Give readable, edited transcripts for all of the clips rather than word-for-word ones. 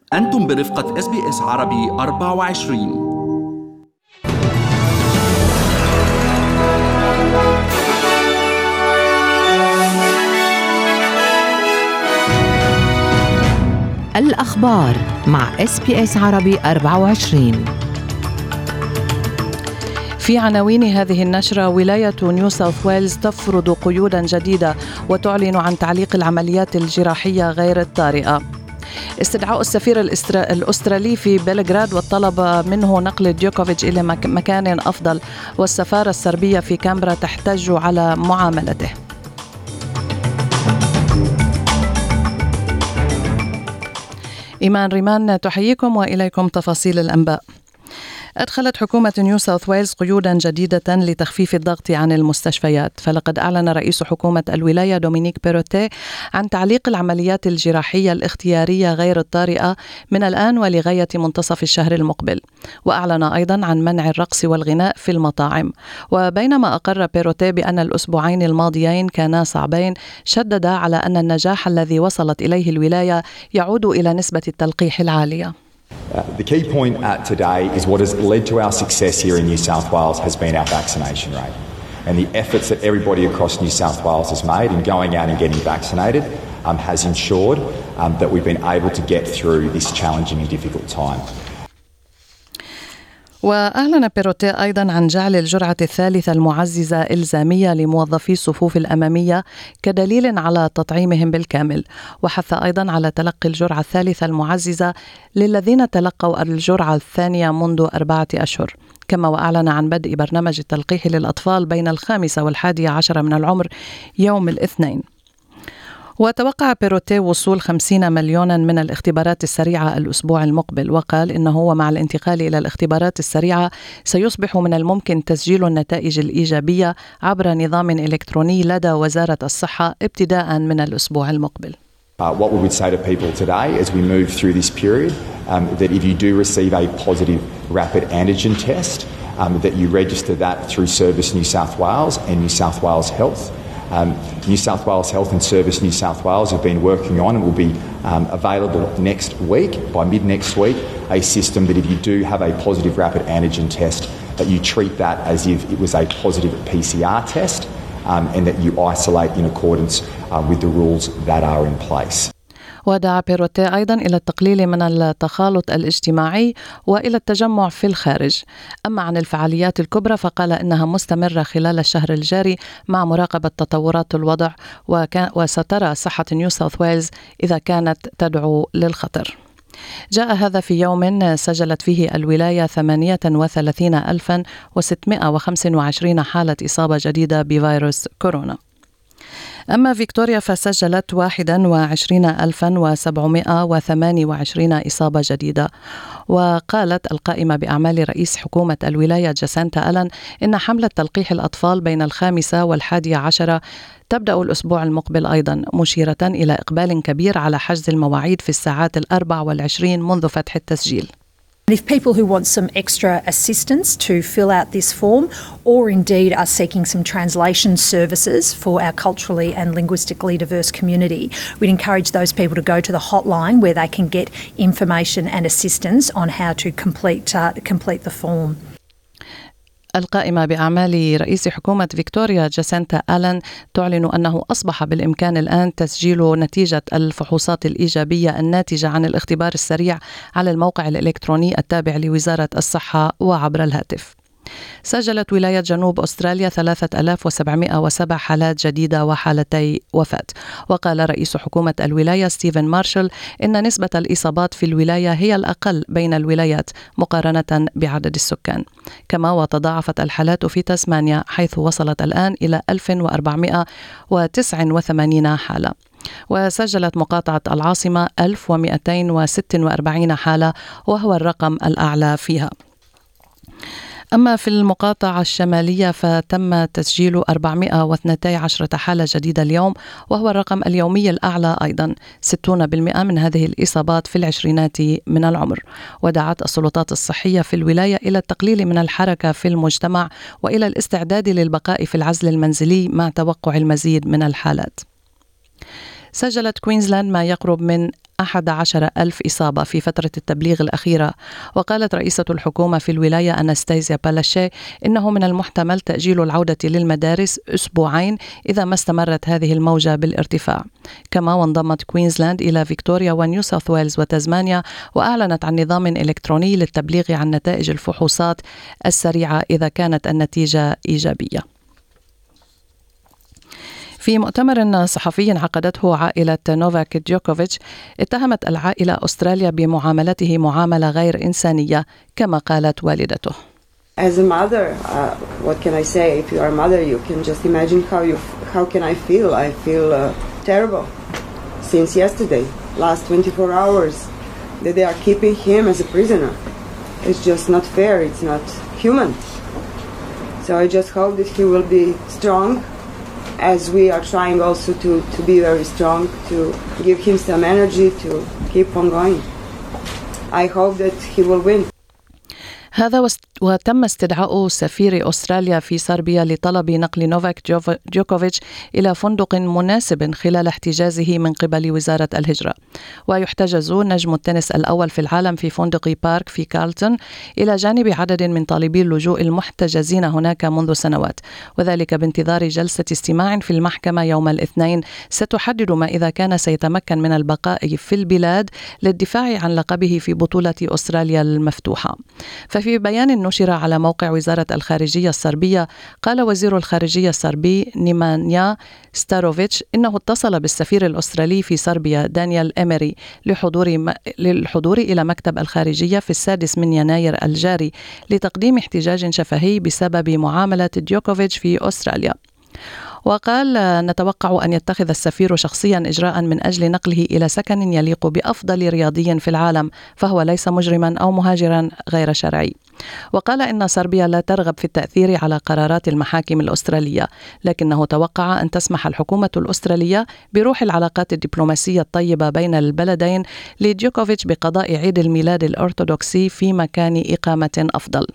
أنتم برفقة SBS عربي 24. الأخبار مع SBS عربي 24. في عناوين هذه النشرة: ولاية نيو ساوث ويلز تفرض قيودا جديدة وتعلن عن تعليق العمليات الجراحية غير الطارئة. استدعاء السفير الأسترالي في بلغراد والطلب منه نقل ديوكوفيتش إلى مكان أفضل، والسفارة السربية في كامبرا تحتج على معاملته. إيمان ريمان تحييكم وإليكم تفاصيل الأنباء. أدخلت حكومة نيو ساوث ويلز قيودا جديدة لتخفيف الضغط عن المستشفيات، فلقد أعلن رئيس حكومة الولاية دومينيك بيروتيه عن تعليق العمليات الجراحية الاختيارية غير الطارئة من الآن ولغاية منتصف الشهر المقبل، وأعلن أيضا عن منع الرقص والغناء في المطاعم. وبينما أقر بيروتيه بأن الأسبوعين الماضيين كانا صعبين، شدد على أن النجاح الذي وصلت إليه الولاية يعود إلى نسبة التلقيح العالية. The key point today is what has led to our success here in New South Wales has been our vaccination rate, and the efforts that everybody across New South Wales has made in going out and getting vaccinated has ensured that we've been able to get through this challenging and difficult time. وأعلن بيروتيه أيضا عن جعل الجرعة الثالثة المعززة إلزامية لموظفي الصفوف الأمامية كدليل على تطعيمهم بالكامل، وحث أيضا على تلقي الجرعة الثالثة المعززة للذين تلقوا الجرعة الثانية منذ 4 أشهر. كما وأعلن عن بدء برنامج التلقيح للأطفال بين 5 و11 من العمر يوم الاثنين. وتوقع بيروتيه وصول 50 مليونا من الاختبارات السريعة الأسبوع المقبل، وقال إنه ومع الانتقال إلى الاختبارات السريعة سيصبح من الممكن تسجيل النتائج الإيجابية عبر نظام إلكتروني لدى وزارة الصحة ابتداء من الأسبوع المقبل. What we would say to people today as we move through this period, that if you do receive a positive rapid antigen test, that you register that through Service New South Wales and New South Wales Health. New South Wales Health and Service New South Wales have been working on and will be available next week, by mid next week, a system that if you do have a positive rapid antigen test, that you treat that as if it was a positive PCR test, and that you isolate in accordance with the rules that are in place. ودعا بيروتيه أيضا إلى التقليل من التخالط الاجتماعي وإلى التجمع في الخارج. أما عن الفعاليات الكبرى فقال إنها مستمرة خلال الشهر الجاري مع مراقبة تطورات الوضع، وسترى صحة نيو ساوث ويلز إذا كانت تدعو للخطر. جاء هذا في يوم سجلت فيه الولاية 38,625 حالة إصابة جديدة بفيروس كورونا. أما فيكتوريا فسجلت 21,728 إصابة جديدة. وقالت القائمة بأعمال رئيس حكومة الولاية جاسانتا ألان إن حملة تلقيح الأطفال بين 5 و11 تبدأ الأسبوع المقبل أيضا، مشيرة إلى إقبال كبير على حجز المواعيد في الساعات 24 منذ فتح التسجيل. If people who want some extra assistance to fill out this form, or indeed are seeking some translation services for our culturally and linguistically diverse community, we'd encourage those people to go to the hotline where they can get information and assistance on how to complete the form. القائمة بأعمال رئيس حكومة فيكتوريا جاسانتا ألان تعلن أنه أصبح بالإمكان الآن تسجيل نتيجة الفحوصات الإيجابية الناتجة عن الاختبار السريع على الموقع الإلكتروني التابع لوزارة الصحة وعبر الهاتف. سجلت ولاية جنوب أستراليا 3707 حالات جديدة وحالتي وفاة. وقال رئيس حكومة الولاية ستيفن مارشال إن نسبة الإصابات في الولاية هي الأقل بين الولايات مقارنة بعدد السكان. كما وتضاعفت الحالات في تسمانيا حيث وصلت الآن إلى 1489 حالة. وسجلت مقاطعة العاصمة 1246 حالة وهو الرقم الأعلى فيها. أما في المقاطعة الشمالية فتم تسجيل 412 حالة جديدة اليوم وهو الرقم اليومي الأعلى أيضا. 60% من هذه الإصابات في العشرينات من العمر. ودعت السلطات الصحية في الولاية إلى التقليل من الحركة في المجتمع وإلى الاستعداد للبقاء في العزل المنزلي مع توقع المزيد من الحالات. سجلت كوينزلاند ما يقرب من 11,000 إصابة في فترة التبليغ الأخيرة. وقالت رئيسة الحكومة في الولاية أناستازيا بالاشي إنه من المحتمل تأجيل العودة للمدارس أسبوعين إذا ما استمرت هذه الموجة بالارتفاع. كما وانضمت كوينزلاند إلى فيكتوريا ونيو ساوث ويلز وتزمانيا، وأعلنت عن نظام إلكتروني للتبليغ عن نتائج الفحوصات السريعة إذا كانت النتيجة إيجابية. في مؤتمر صحفي عقدته عائلة نوفاك جوكوفيتش، اتهمت العائلة أستراليا بمعاملته معاملة غير إنسانية كما قالت والدته. As a mother, what can I say? If you are a mother, you can just imagine how can I feel. I feel terrible since yesterday, last 24 hours, that they are keeping him as a prisoner. It's just not fair. It's not human. So I just hope that he will be strong, as we are trying also to be very strong, to give him some energy to keep on going. I hope that he will win. هذا وتم استدعاء سفير أستراليا في صربيا لطلب نقل نوفاك جوكوفيتش إلى فندق مناسب خلال احتجازه من قبل وزارة الهجرة. ويحتجز نجم التنس الأول في العالم في فندق بارك في كارلتون إلى جانب عدد من طالبي اللجوء المحتجزين هناك منذ سنوات، وذلك بانتظار جلسة استماع في المحكمة يوم الاثنين ستحدد ما إذا كان سيتمكن من البقاء في البلاد للدفاع عن لقبه في بطولة أستراليا المفتوحة. ففي بيان نشر على موقع وزارة الخارجية الصربية، قال وزير الخارجية الصربي نيمانيا ستاروفيتش إنه اتصل بالسفير الأسترالي في صربيا دانيال إميري للحضور إلى مكتب الخارجية في 6 يناير الجاري لتقديم احتجاج شفهي بسبب معاملة جوكوفيتش في أستراليا. وقال نتوقع أن يتخذ السفير شخصيا إجراء من أجل نقله إلى سكن يليق بأفضل رياضي في العالم، فهو ليس مجرما أو مهاجرا غير شرعي. وقال إن صربيا لا ترغب في التأثير على قرارات المحاكم الأسترالية، لكنه توقع أن تسمح الحكومة الأسترالية بروح العلاقات الدبلوماسية الطيبة بين البلدين لجوكوفيتش بقضاء عيد الميلاد الأرثوذكسي في مكان إقامة أفضل.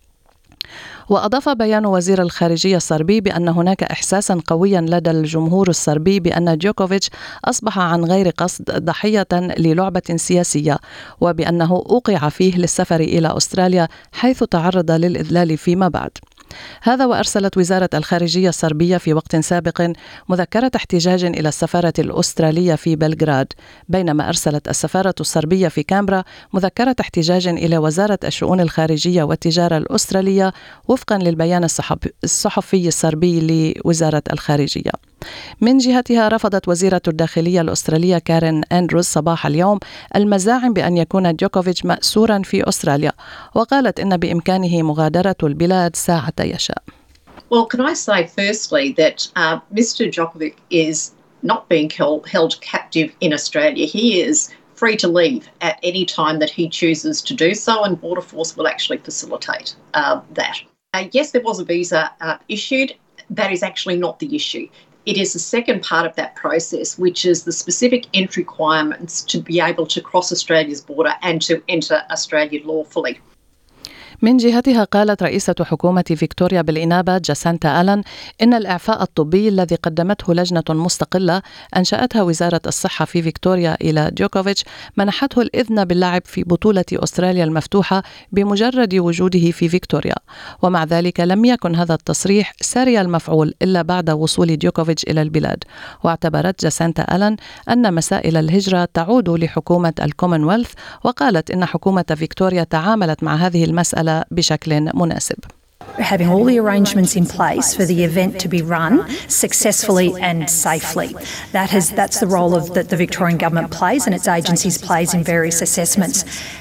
وأضاف بيان وزير الخارجية الصربي بأن هناك إحساسا قويا لدى الجمهور الصربي بأن جوكوفيتش أصبح عن غير قصد ضحية للعبة سياسية، وبأنه أوقع فيه للسفر إلى أستراليا حيث تعرض للإذلال فيما بعد. هذا وأرسلت وزارة الخارجية الصربية في وقت سابق مذكرة احتجاج إلى السفارة الأسترالية في بلغراد، بينما أرسلت السفارة الصربية في كامبرا مذكرة احتجاج إلى وزارة الشؤون الخارجية والتجارة الأسترالية وفقا للبيان الصحفي الصربي لوزارة الخارجية. من جهتها رفضت وزيرة الداخلية الأسترالية كارين أندروز صباح اليوم المزاعم بأن يكون جوكوفيتش مأسورا في أستراليا، وقالت إن بإمكانه مغادرة البلاد ساعة يشاء. Well, can I say firstly that Mr. Djokovic is not being held captive in Australia. He is free to leave at any time that he chooses to do so, and Border Force will actually facilitate that. Yes, there was a visa issued. That is actually not the issue. It is the second part of that process, which is the specific entry requirements to be able to cross Australia's border and to enter Australia lawfully. من جهتها قالت رئيسة حكومة فيكتوريا بالإنابة جاسانتا آلان إن الإعفاء الطبي الذي قدمته لجنة مستقلة أنشأتها وزارة الصحة في فيكتوريا إلى جوكوفيتش منحته الإذن باللعب في بطولة أستراليا المفتوحة بمجرد وجوده في فيكتوريا، ومع ذلك لم يكن هذا التصريح ساري المفعول إلا بعد وصول جوكوفيتش إلى البلاد. واعتبرت جاسانتا آلان أن مسائل الهجرة تعود لحكومة الكومنولث، وقالت إن حكومة فيكتوريا تعاملت مع هذه المسألة بشكل مناسب. Having all the arrangements in place for the event to be run successfully and safely. That's the role that the Victorian government plays and its agencies plays in various assessments.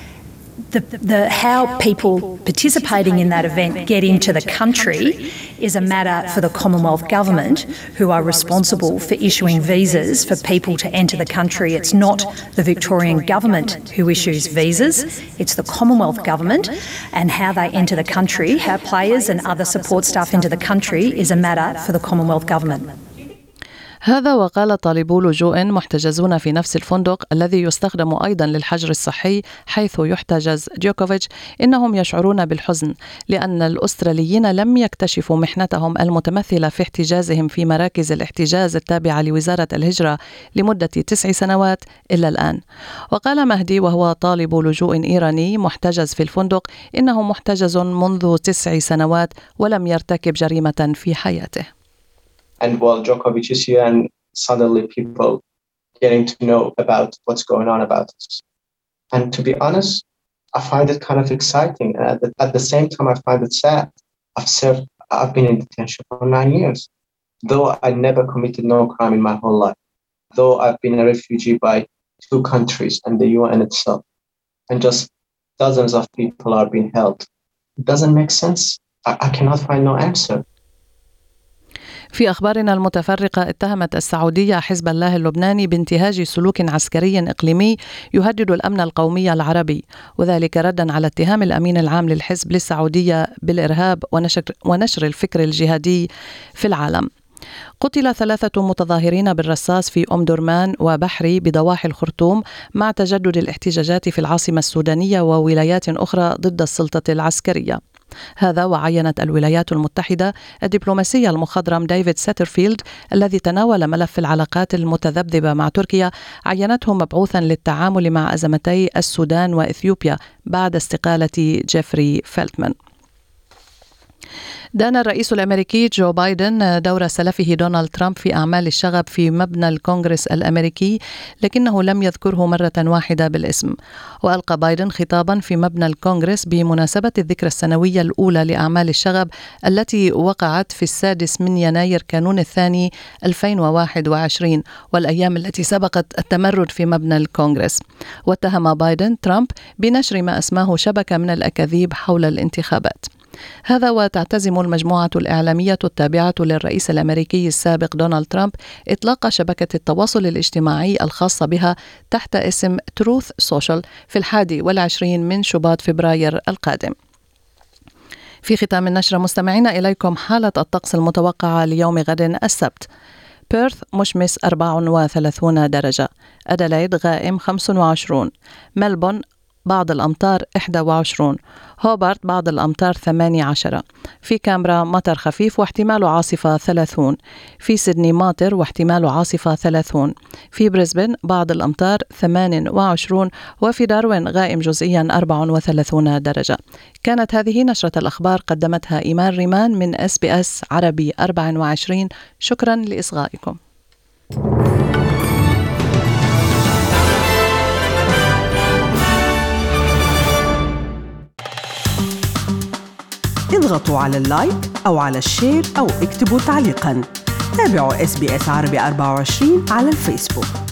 How people participating in that event get into the country is a matter for the Commonwealth Government, who are responsible for issuing visas for people to enter the country. It's not the Victorian Government who issues visas, it's the Commonwealth Government, and how they enter the country, how players and other support staff enter the country is a matter for the Commonwealth Government. هذا وقال طالبو لجوء محتجزون في نفس الفندق الذي يستخدم أيضا للحجر الصحي حيث يحتجز جوكوفيتش إنهم يشعرون بالحزن لأن الأستراليين لم يكتشفوا محنتهم المتمثلة في احتجازهم في مراكز الاحتجاز التابعة لوزارة الهجرة لمدة 9 سنوات إلا الآن. وقال مهدي وهو طالب لجوء إيراني محتجز في الفندق إنه محتجز منذ 9 سنوات ولم يرتكب جريمة في حياته. And while Djokovic is here and suddenly people getting to know about what's going on about us. And to be honest, I find it kind of exciting. At the same time, I find it sad. I've been in detention for 9 years. Though I never committed no crime in my whole life. Though I've been a refugee by 2 countries and the UN itself. And just dozens of people are being held. It doesn't make sense. I cannot find no answer. في أخبارنا المتفرقة، اتهمت السعودية حزب الله اللبناني بانتهاج سلوك عسكري إقليمي يهدد الأمن القومي العربي، وذلك ردا على اتهام الأمين العام للحزب للسعودية بالإرهاب ونشر الفكر الجهادي في العالم. قتل 3 متظاهرين بالرصاص في أم درمان وبحري بضواحي الخرطوم مع تجدد الاحتجاجات في العاصمة السودانية وولايات أخرى ضد السلطة العسكرية. هذا وعينت الولايات المتحدة الدبلوماسي المخضرم ديفيد ساترفيلد الذي تناول ملف العلاقات المتذبذبة مع تركيا، عينته مبعوثا للتعامل مع أزمتي السودان وإثيوبيا بعد استقالة جيفري فيلتمان. دان الرئيس الأمريكي جو بايدن دور سلفه دونالد ترامب في أعمال الشغب في مبنى الكونغرس الأمريكي، لكنه لم يذكره مرة واحدة بالاسم. وألقى بايدن خطابا في مبنى الكونغرس بمناسبة الذكرى السنوية الأولى لأعمال الشغب التي وقعت في 6 يناير كانون الثاني 2021 والأيام التي سبقت التمرد في مبنى الكونغرس. واتهم بايدن ترامب بنشر ما أسماه شبكة من الأكاذيب حول الانتخابات. هذا وتعتزم المجموعة الإعلامية التابعة للرئيس الأمريكي السابق دونالد ترامب إطلاق شبكة التواصل الاجتماعي الخاصة بها تحت اسم تروث سوشيال في 21 من شباط فبراير القادم. في ختام النشرة مستمعين إليكم حالة الطقس المتوقعة ليوم غد السبت. بيرث مشمس 34 درجة، أديلايد غائم 25، ملبون بعض الأمطار 21، هوبارت بعض الأمطار 18، في كامبرا مطر خفيف واحتمال عاصفة 30، في سيدني ماطر واحتمال عاصفة 30، في بريسبن بعض الأمطار 28، وفي داروين غائم جزئيا 34 درجة. كانت هذه نشرة الأخبار قدمتها إيمان ريمان من SBS عربي 24. شكرا لإصغائكم. اضغطوا على اللايك أو على الشير أو اكتبوا تعليقاً. تابعوا SBS عربي 24 على الفيسبوك.